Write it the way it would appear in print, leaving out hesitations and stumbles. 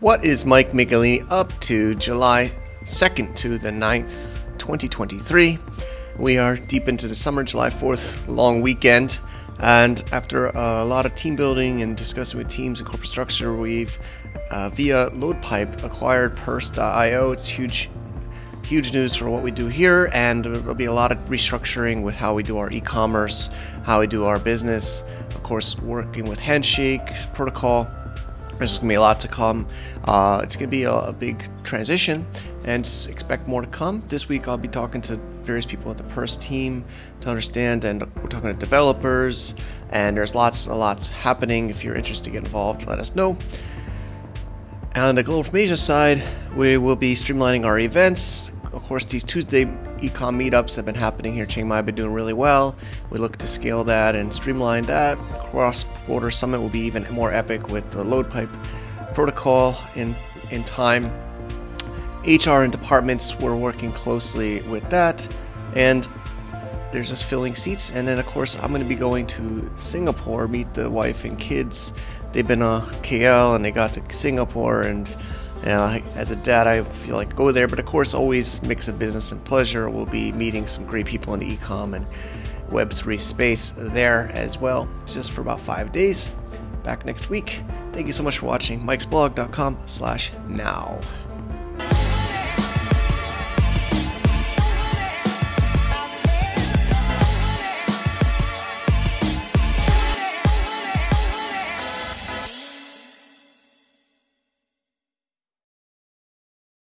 What is Mike Michelini up to July 2nd to the 9th, 2023? We are deep into the summer, July 4th, long weekend. And after a lot of team building and discussing with teams and corporate structure, we've, via LoadPipe, acquired Purse.io. It's huge news for what we do here, and there'll be a lot of restructuring with how we do our e-commerce, how we do our business. Of course, working with Handshake protocol. There's going to be a lot to come. It's going to be a big transition, and expect more to come. This week I'll be talking to various people at the Purse team to understand, and we're talking to developers, and there's lots happening. If you're interested to get involved, let us know. On the Global From Asia side, we will be streamlining our events. Of course, these Tuesday ecom meetups have been happening here in Chiang Mai, been doing really well. We look to scale that and streamline that. Cross-border summit will be even more epic with the LoadPipe protocol in time. HR and departments, we're working closely with that. And there's just filling seats. And then, of course, I'm going to be going to Singapore, meet the wife and kids. They've been to KL and they got to Singapore, and as a dad, I feel like go there, but of course, always mix of business and pleasure. We'll be meeting some great people in the e-com and Web3 space there as well, just for about 5 days. Back next week. Thank you so much for watching. MikesBlog.com/now.